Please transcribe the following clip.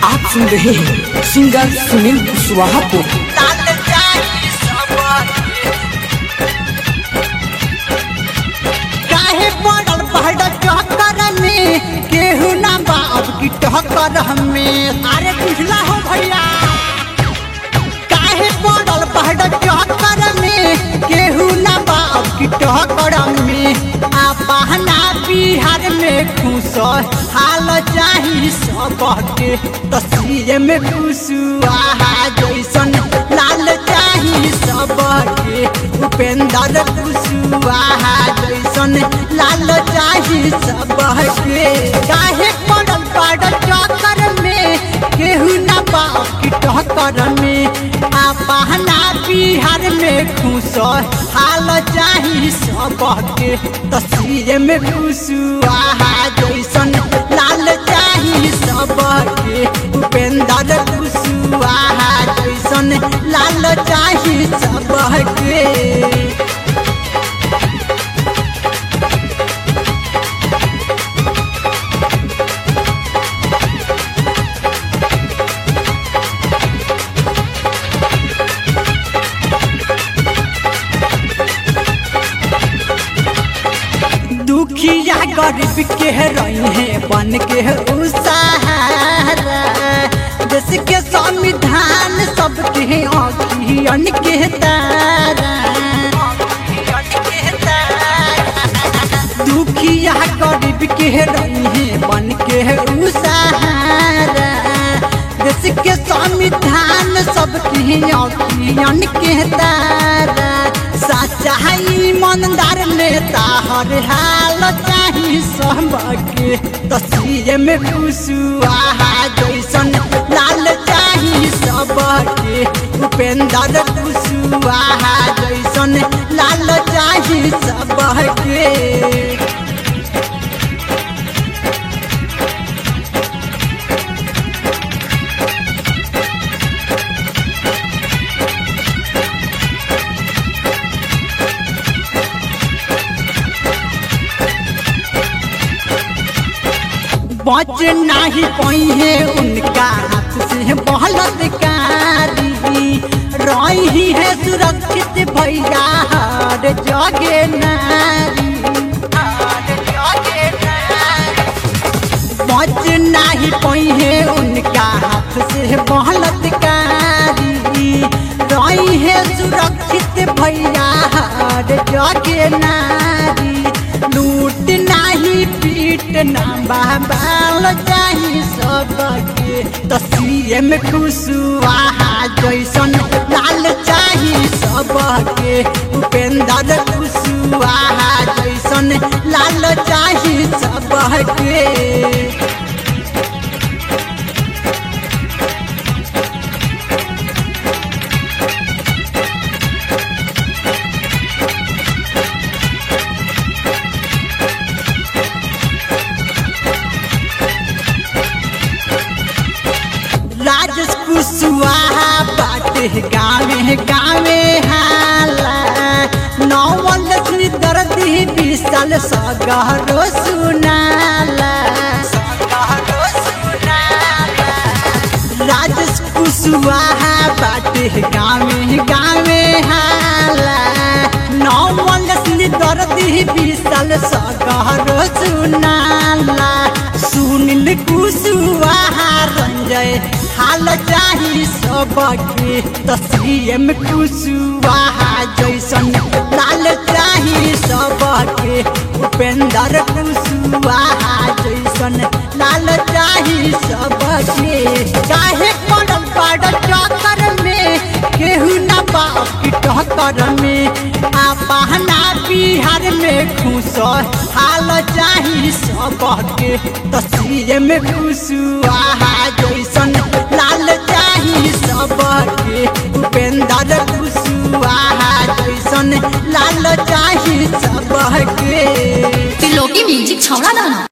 आप सुन रहे हैं सिंगर सुनील कुशवाहा को। काहे पड़ल पहाड़ चक्कर में केहू ना बाप की टक्कर हमें। अरे पिछला हो भैया काहे पड़ल पहाड़ चक्कर में केहू ना बाप की टक्कर में। अपना बिहार में खुश हाल चाही सबके तस्वीर में कुशवाहा जैसन लाल चाही सबके। उपेंद्र कुशवाहा जैसन लाल चाही सबके। काहे पड़ल पहाड़ चक्कर में केहू ना बाप की टक्कर में। अपना बिहार में खुश हाल चाही सबके तस्वीर में कुशवाहा जैसन लाल चाही सबके। उपेंद्र कुशवाहा जैसन लाल चाही सबके। दुखिया गरीब के रही है बन के सहारा। देश के संविधान सबके अखियन के तारा। दुखिया गरीब के रही है बन के सहारा। देश के संविधान सबके अखियन के तारा। सच्चाई ईमानदार नेता हर हाल चाही सबके तस्वीर में कुशवाहा जैसन लाल चाही सबके। उपेंद्र कुशवाहा जैसन लाल चाही सबके। बच नहीं पाई है उनका हाथ से बलात्कारी। रही है सुरक्षित भैया हर जगह नारी। बच नहीं पाई है उनका हाथ से बलात्कारी। रही है सुरक्षित भैया हर जगह नारी। लूट नहीं पीट ना बाल चाही सबके तस्वीर में कुशवाहा जैसन लाल चाही सबके। उपेंद्र कुशवाहा जैसन लाल चाही सबके। राजेश कुशवाहा बाटे गावे गावे हाला। नौवल दर्दी विशाल सगरो सुनाला। राजेश कुशवाहा बाटे गावे गावे हाला। नौवल दर्दी विशाल सगरो सुनाला। सुनील कुशवाहा रंजय हाल चाही सबके तस्वीर में कुशवाहा जैसन लाल चाही सबके। उपेंद्र कुशवाहा जैसन लाल चाही सबके। काहे पड़ल पहाड़ चक्कर में केहू ना बाप की टक्कर में। अपना बिहार में खुश हाल चाही सबके तस्वीर में कुशवाहा जैसन लाल चाही सबके। उपेंद्र कुशवाहा जैसन लाल चाही सबके। त्रिलोकी म्यूजिक छौड़ा दाना।